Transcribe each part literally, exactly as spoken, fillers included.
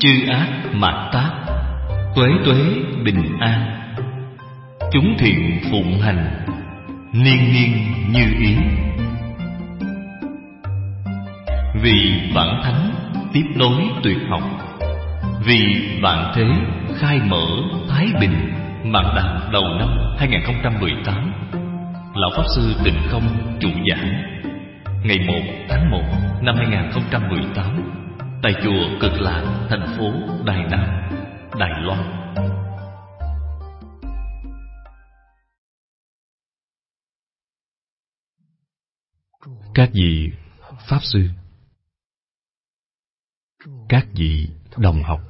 Chư ác mạt tác, tuế tuế bình an. Chúng thiện phụng hành, niên niên như ý. Vì vạn thánh tiếp nối tuyệt học, vì vạn thế khai mở thái bình. Mạn đàm đầu năm hai nghìn không trăm mười tám, Lão Pháp Sư Tịnh Không chủ giảng ngày một tháng một năm hai nghìn không trăm mười tám tại chùa Cực Lạc, thành phố Đài Nam, Đài Loan. Các vị Pháp Sư, các vị đồng học,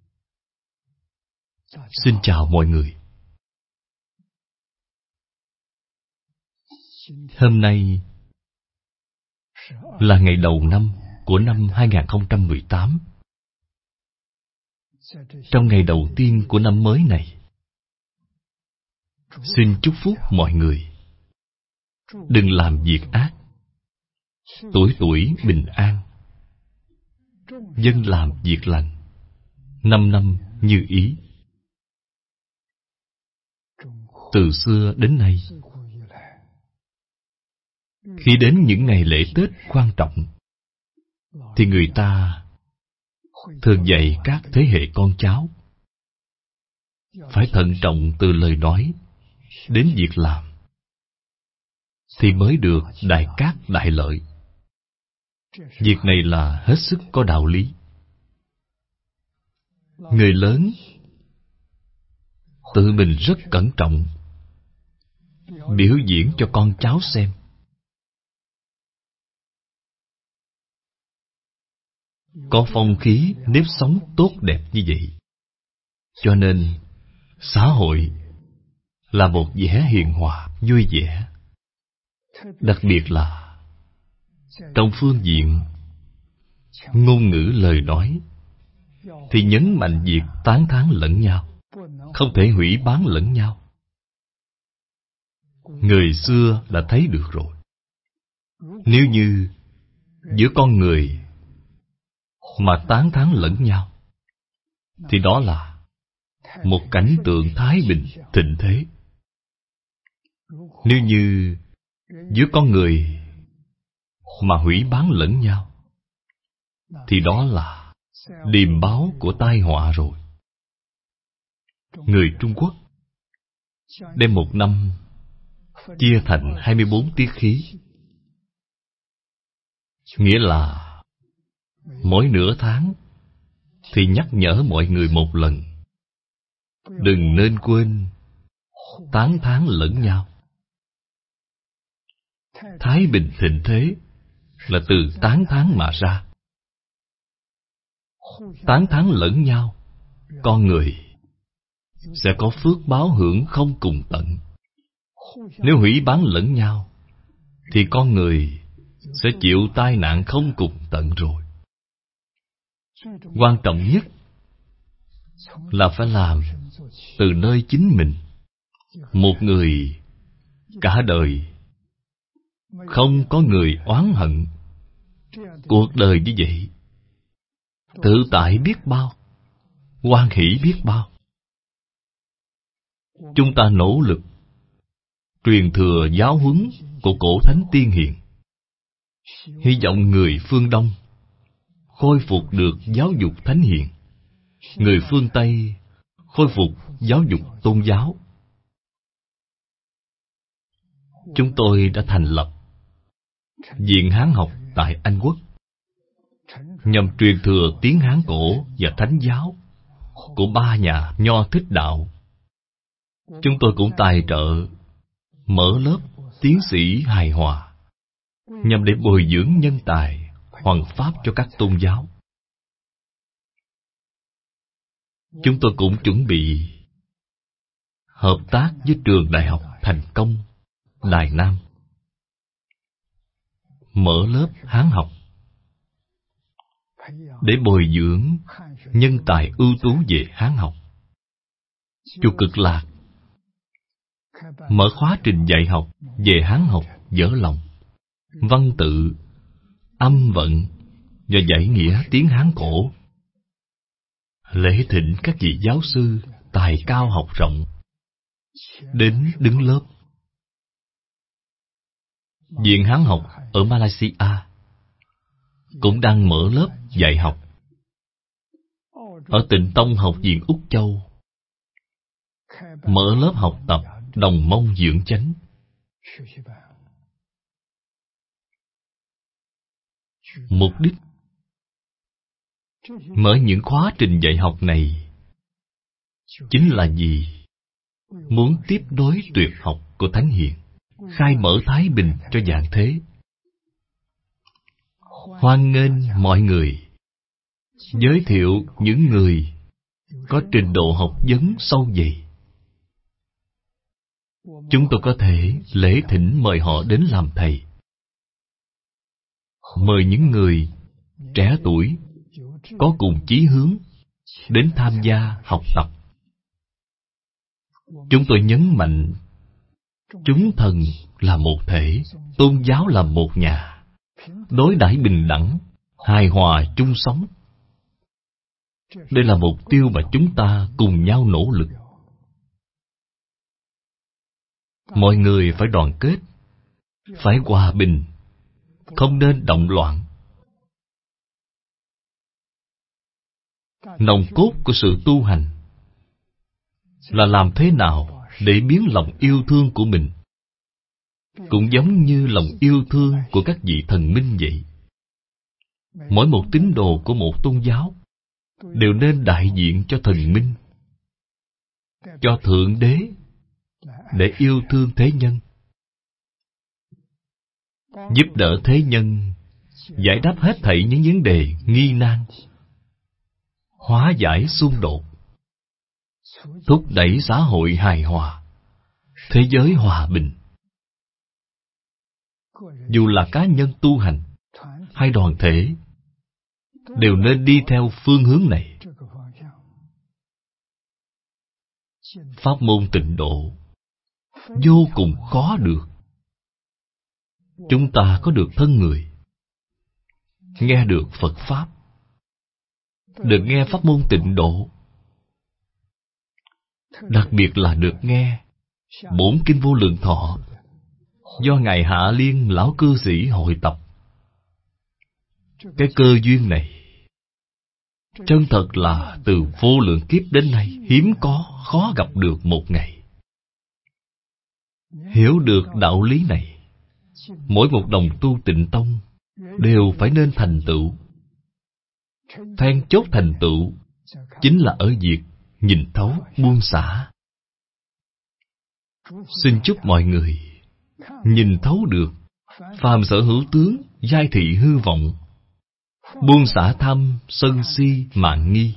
xin chào mọi người. Hôm nay là ngày đầu năm của năm hai nghìn không trăm mười tám. Trong ngày đầu tiên của năm mới này, xin chúc phúc mọi người đừng làm việc ác, tuổi tuổi bình an, dân làm việc lành, năm năm như ý. Từ xưa đến nay, khi đến những ngày lễ Tết quan trọng, thì người ta thường dạy các thế hệ con cháu phải thận trọng từ lời nói đến việc làm, thì mới được đại cát đại lợi. Việc này là hết sức có đạo lý. Người lớn tự mình rất cẩn trọng, biểu diễn cho con cháu xem. Có phong khí nếp sống tốt đẹp như vậy, cho nên xã hội là một vẻ hiền hòa vui vẻ. Đặc biệt là trong phương diện ngôn ngữ lời nói, thì nhấn mạnh việc tán thán lẫn nhau, không thể hủy báng lẫn nhau. Người xưa đã thấy được rồi. Nếu như giữa con người mà tán thán lẫn nhau, thì đó là một cảnh tượng thái bình thịnh thế. Nếu như giữa con người mà hủy báng lẫn nhau, thì đó là điềm báo của tai họa rồi. Người Trung Quốc đem một năm chia thành hai mươi bốn tiết khí, nghĩa là mỗi nửa tháng thì nhắc nhở mọi người một lần, đừng nên quên tán thán lẫn nhau. Thái bình thịnh thế là từ tán thán mà ra. Tán thán lẫn nhau, con người sẽ có phước báo hưởng không cùng tận. Nếu hủy báng lẫn nhau, thì con người sẽ chịu tai nạn không cùng tận rồi. Quan trọng nhất là phải làm từ nơi chính mình. Một người cả đời không có người oán hận, cuộc đời như vậy tự tại biết bao, hoan hỷ biết bao. Chúng ta nỗ lực truyền thừa giáo huấn của cổ thánh tiên hiền, hy vọng người phương Đông khôi phục được giáo dục thánh hiền, người phương Tây khôi phục giáo dục tôn giáo. Chúng tôi đã thành lập Viện Hán học tại Anh Quốc, nhằm truyền thừa tiếng Hán cổ và thánh giáo của ba nhà Nho Thích Đạo. Chúng tôi cũng tài trợ mở lớp tiến sĩ hài hòa, nhằm để bồi dưỡng nhân tài hoằng pháp cho các tôn giáo. Chúng tôi cũng chuẩn bị hợp tác với trường Đại học Thành Công, Đài Nam, mở lớp Hán học để bồi dưỡng nhân tài ưu tú về Hán học. Chùa Cực Lạc mở khóa trình dạy học về Hán học vỡ lòng, văn tự, âm vận và giải nghĩa tiếng Hán cổ. lễ thỉnh các vị giáo sư tài cao học rộng đến đứng lớp. Viện Hán học ở Malaysia cũng đang mở lớp dạy học. Ở Tịnh Tông Học viện Úc Châu mở lớp học tập Đồng Mông Dưỡng Chánh. Mục đích mở những khóa trình dạy học này chính là gì? Muốn tiếp nối tuyệt học của Thánh Hiền, khai mở thái bình cho vạn thế. Hoan nghênh mọi người, giới thiệu những người có trình độ học vấn sâu dày. Chúng tôi có thể lễ thỉnh mời họ đến làm thầy. Mời những người trẻ tuổi có cùng chí hướng đến tham gia học tập. Chúng tôi nhấn mạnh chúng thần là một thể, tôn giáo là một nhà, đối đãi bình đẳng, hài hòa chung sống. Đây là mục tiêu mà chúng ta cùng nhau nỗ lực. Mọi người phải đoàn kết, phải hòa bình, không nên động loạn. Nòng cốt của sự tu hành là làm thế nào để biến lòng yêu thương của mình cũng giống như lòng yêu thương của các vị thần minh vậy. Mỗi một tín đồ của một tôn giáo đều nên đại diện cho thần minh, cho Thượng Đế, để yêu thương thế nhân, giúp đỡ thế nhân giải đáp hết thảy những vấn đề nghi nan, hóa giải xung đột, thúc đẩy xã hội hài hòa, thế giới hòa bình. Dù là cá nhân tu hành hay đoàn thể đều nên đi theo phương hướng này. Pháp môn Tịnh Độ vô cùng khó được. Chúng ta có được thân người, nghe được Phật Pháp, được nghe pháp môn Tịnh Độ, đặc biệt là được nghe Bổn Kinh Vô Lượng Thọ do Ngài Hạ Liên Lão Cư Sĩ hội tập. Cái cơ duyên này chân thật là từ vô lượng kiếp đến nay hiếm có, khó gặp được một ngày. Hiểu được đạo lý này, mỗi một đồng tu Tịnh Tông đều phải nên thành tựu. Then chốt thành tựu chính là ở việc nhìn thấu, buông xả. Xin chúc mọi người nhìn thấu được phàm sở hữu tướng, giai thị hư vọng, buông xả tham, sân si, mạn nghi,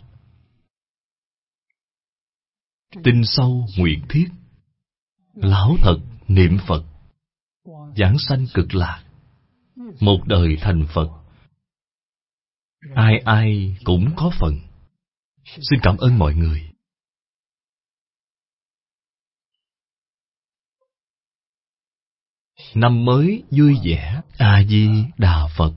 tin sâu nguyện thiết, lão thật niệm Phật, giảng sanh cực lạc, một đời thành Phật. Ai ai cũng có phần. Xin cảm ơn mọi người. Năm mới vui vẻ. A Di Đà Phật.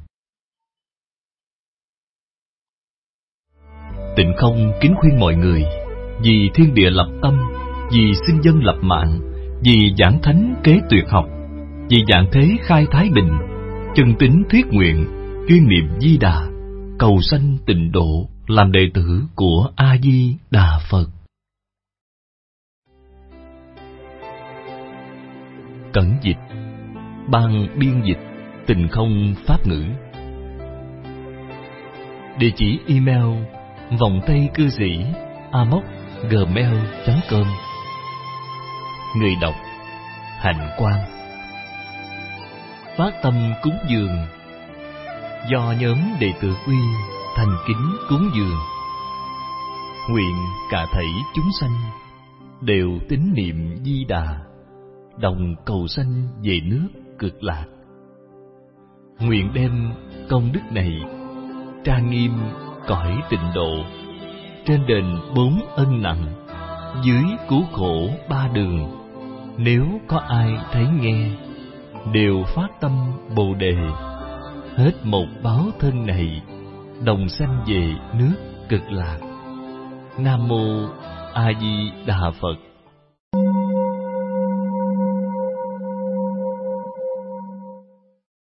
Tịnh Không kính khuyên mọi người, vì thiên địa lập tâm, vì sinh dân lập mạng, vì giảng thánh kế tuyệt học, vì dạng thế khai thái bình, chân tín thuyết nguyện, chuyên niệm Di Đà, cầu sanh tịnh độ, làm đệ tử của A Di Đà Phật. Cẩn dịch. Ban biên dịch Tịnh Không Pháp ngữ. Địa chỉ email vòng tay cư sĩ a m o c gmail chấm com. Người đọc Hạnh Quang. Phát tâm cúng dường do nhóm đệ tử Quy thành kính cúng dường. Nguyện cả thảy chúng sanh đều tín niệm Di Đà, đồng cầu sanh về nước Cực Lạc. Nguyện đem công đức này trang nghiêm cõi tịnh độ, trên đền bốn ân nặng, dưới cứu khổ ba đường. Nếu có ai thấy nghe, đều phát tâm Bồ Đề, hết một báo thân này, đồng sanh về nước Cực Lạc. Nam mô A Di Đà Phật.